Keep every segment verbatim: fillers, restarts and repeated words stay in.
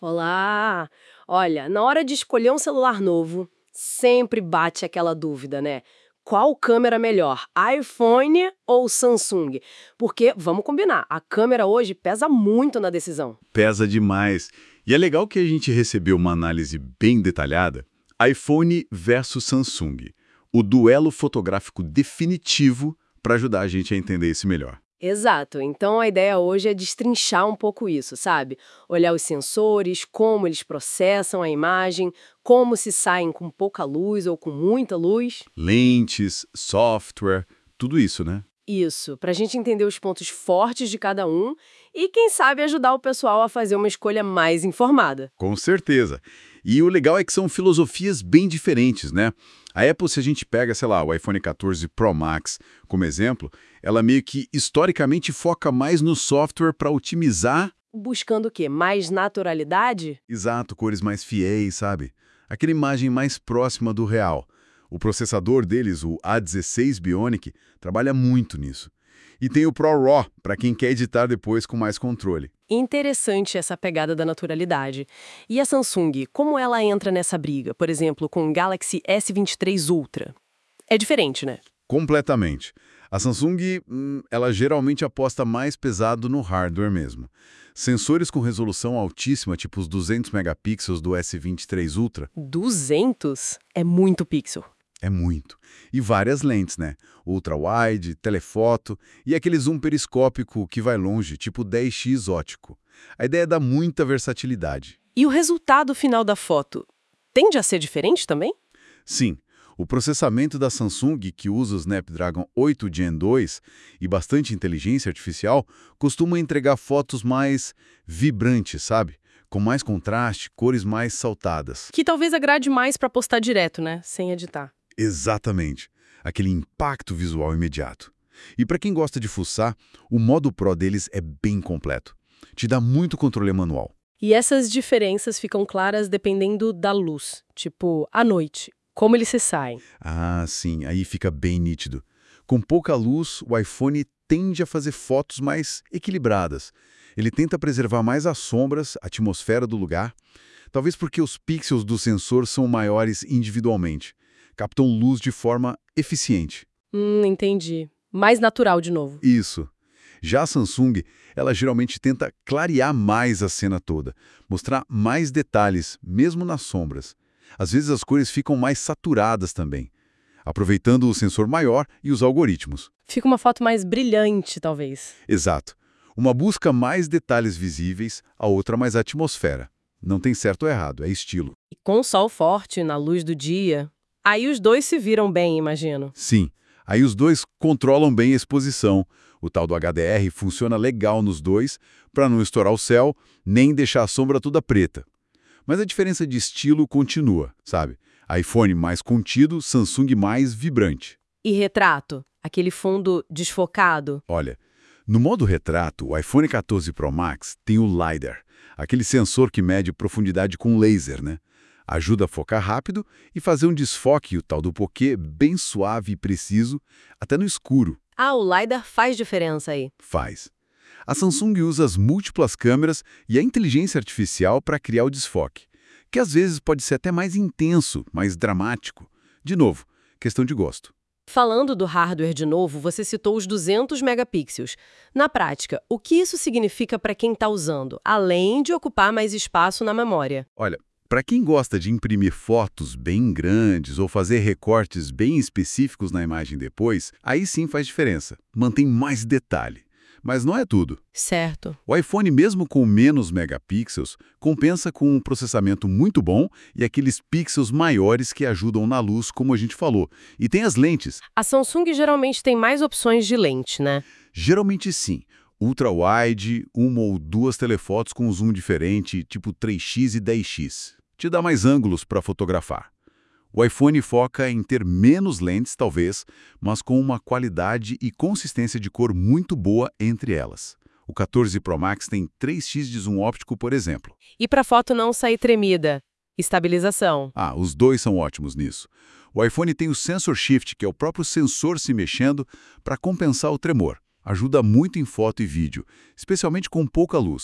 Olá! Olha, na hora de escolher um celular novo, sempre bate aquela dúvida, né? Qual câmera melhor, iPhone ou Samsung? Porque, vamos combinar, a câmera hoje pesa muito na decisão. Pesa demais. E é legal que a gente recebeu uma análise bem detalhada, iPhone versus Samsung, o duelo fotográfico definitivo para ajudar a gente a entender isso melhor. Exato, então a ideia hoje é destrinchar um pouco isso, sabe? Olhar os sensores, como eles processam a imagem, como se saem com pouca luz ou com muita luz. Lentes, software, tudo isso, né? Isso, para a gente entender os pontos fortes de cada um e, quem sabe, ajudar o pessoal a fazer uma escolha mais informada. Com certeza. E o legal é que são filosofias bem diferentes, né? A Apple, se a gente pega, sei lá, o iPhone quatorze Pro Max como exemplo, ela meio que historicamente foca mais no software para otimizar, Buscando o quê? Mais naturalidade? exato, cores mais fiéis, sabe? Aquela imagem mais próxima do real. O processador deles, o A dezesseis Bionic, trabalha muito nisso. E tem o Pro RAW, para quem quer editar depois com mais controle. Interessante essa pegada da naturalidade. E a Samsung, como ela entra nessa briga, por exemplo, com o Galaxy S vinte e três Ultra? É diferente, né? Completamente. A Samsung, hum, ela geralmente aposta mais pesado no hardware mesmo. Sensores com resolução altíssima, tipo os duzentos megapixels do S vinte e três Ultra, duzentos é muito pixel. é muito. E várias lentes, né? Ultra-wide, telefoto e aquele zoom periscópico que vai longe, tipo dez x ótico. A ideia é dar muita versatilidade. E o resultado final da foto tende a ser diferente também? Sim, o processamento da Samsung, que usa o Snapdragon oito Gen dois e bastante inteligência artificial, costuma entregar fotos mais vibrantes, sabe? Com mais contraste, cores mais saltadas. Que talvez agrade mais para postar direto, né? Sem editar. Exatamente. Aquele impacto visual imediato. E para quem gosta de fuçar, o modo Pro deles é bem completo. Te dá muito controle manual. E essas diferenças ficam claras dependendo da luz, tipo, à noite, como eles se saem. Ah, sim, aí fica bem nítido. Com pouca luz, o iPhone tende a fazer fotos mais equilibradas. Ele tenta preservar mais as sombras, a atmosfera do lugar, talvez porque os pixels do sensor são maiores individualmente. Captam luz de forma eficiente. Hum, entendi. Mais natural de novo. Isso. Já a Samsung, ela geralmente tenta clarear mais a cena toda, mostrar mais detalhes, mesmo nas sombras. Às vezes as cores ficam mais saturadas também, aproveitando o sensor maior e os algoritmos. Fica uma foto mais brilhante, talvez. Exato. Uma busca mais detalhes visíveis, a outra mais atmosfera. Não tem certo ou errado, é estilo. E com o sol forte, na luz do dia, aí os dois se viram bem, imagino. Sim, aí os dois controlam bem a exposição. O tal do H D R funciona legal nos dois, para não estourar o céu, nem deixar a sombra toda preta. Mas a diferença de estilo continua, sabe? iPhone mais contido, Samsung mais vibrante. E retrato? Aquele fundo desfocado? Olha, no modo retrato, o iPhone quatorze Pro Max tem o LiDAR, aquele sensor que mede profundidade com laser, né? Ajuda a focar rápido e fazer um desfoque, o tal do bokeh, bem suave e preciso, até no escuro. Ah, o LiDAR faz diferença aí. Faz. A Samsung usa as múltiplas câmeras e a inteligência artificial para criar o desfoque, que às vezes pode ser até mais intenso, mais dramático. De novo, questão de gosto. Falando do hardware de novo, você citou os duzentos megapixels. Na prática, o que isso significa para quem está usando, além de ocupar mais espaço na memória? Olha, para quem gosta de imprimir fotos bem grandes ou fazer recortes bem específicos na imagem depois, aí sim faz diferença. Mantém mais detalhe. Mas não é tudo. Certo. O iPhone, mesmo com menos megapixels, compensa com um processamento muito bom e aqueles pixels maiores que ajudam na luz, como a gente falou. E tem as lentes. A Samsung geralmente tem mais opções de lente, né? Geralmente sim. Ultra-wide, uma ou duas telefotos com zoom diferente, tipo três x e dez x. Te dá mais ângulos para fotografar. O iPhone foca em ter menos lentes, talvez, mas com uma qualidade e consistência de cor muito boa entre elas. O quatorze Pro Max tem três x de zoom óptico, por exemplo. E para a foto não sair tremida? Estabilização. Ah, os dois são ótimos nisso. O iPhone tem o Sensor Shift, que é o próprio sensor se mexendo para compensar o tremor. Ajuda muito em foto e vídeo, especialmente com pouca luz.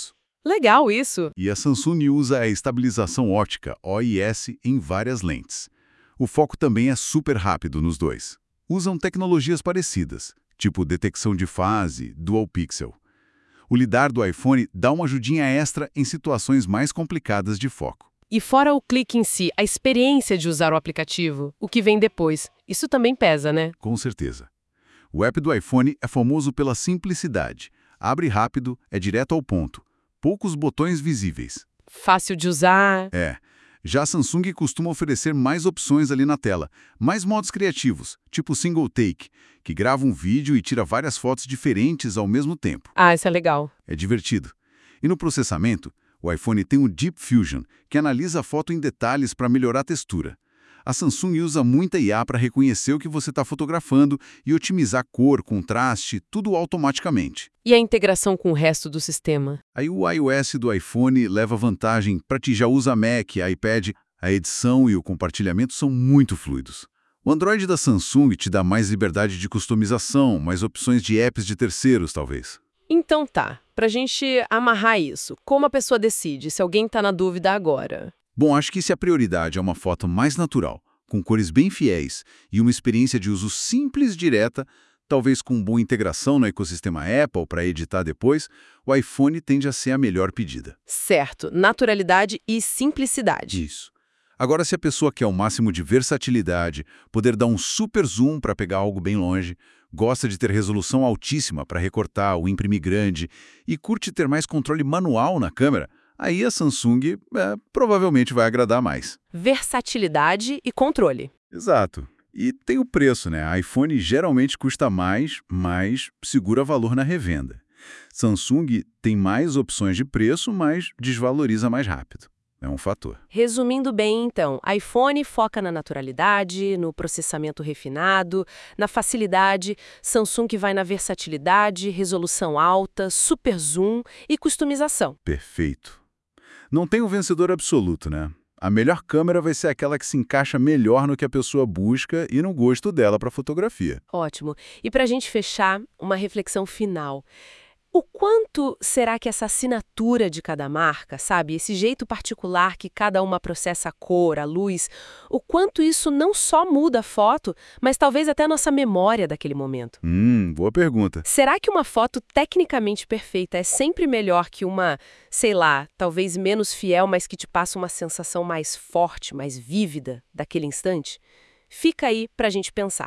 Legal isso. E a Samsung usa a estabilização óptica, O I S, em várias lentes. O foco também é super rápido nos dois. Usam tecnologias parecidas, tipo detecção de fase, dual pixel. O lidar do iPhone dá uma ajudinha extra em situações mais complicadas de foco. E fora o clique em si, a experiência de usar o aplicativo, o que vem depois, isso também pesa, né? Com certeza. O app do iPhone é famoso pela simplicidade. Abre rápido, é direto ao ponto. Poucos botões visíveis. Fácil de usar. É. Já a Samsung costuma oferecer mais opções ali na tela, mais modos criativos, tipo Single Take, que grava um vídeo e tira várias fotos diferentes ao mesmo tempo. Ah, isso é legal. É divertido. E no processamento, o iPhone tem o Deep Fusion, que analisa a foto em detalhes para melhorar a textura. A Samsung usa muita I A para reconhecer o que você está fotografando e otimizar cor, contraste, tudo automaticamente. E a integração com o resto do sistema? Aí o iOS do iPhone leva vantagem para quem já usa Mac, iPad, a edição e o compartilhamento são muito fluidos. O Android da Samsung te dá mais liberdade de customização, mais opções de apps de terceiros, talvez. Então tá, pra gente amarrar isso, como a pessoa decide se alguém tá na dúvida agora? Bom, acho que se a prioridade é uma foto mais natural, com cores bem fiéis e uma experiência de uso simples e direta, talvez com boa integração no ecossistema Apple para editar depois, o iPhone tende a ser a melhor pedida. Certo, naturalidade e simplicidade. Isso. Agora, se a pessoa quer o máximo de versatilidade, poder dar um super zoom para pegar algo bem longe, gosta de ter resolução altíssima para recortar ou imprimir grande e curte ter mais controle manual na câmera, aí a Samsung é, provavelmente vai agradar mais. Versatilidade e controle. Exato. E tem o preço, né? iPhone geralmente custa mais, mas segura valor na revenda. Samsung tem mais opções de preço, mas desvaloriza mais rápido. É um fator. Resumindo bem, então, iPhone foca na naturalidade, no processamento refinado, na facilidade, Samsung vai na versatilidade, resolução alta, super zoom e customização. Perfeito. Não tem um vencedor absoluto, né? A melhor câmera vai ser aquela que se encaixa melhor no que a pessoa busca e no gosto dela para fotografia. Ótimo. E para a gente fechar, uma reflexão final. O quanto será que essa assinatura de cada marca, sabe, esse jeito particular que cada uma processa a cor, a luz, o quanto isso não só muda a foto, mas talvez até a nossa memória daquele momento? Hum, boa pergunta. Será que uma foto tecnicamente perfeita é sempre melhor que uma, sei lá, talvez menos fiel, mas que te passa uma sensação mais forte, mais vívida daquele instante? Fica aí pra gente pensar.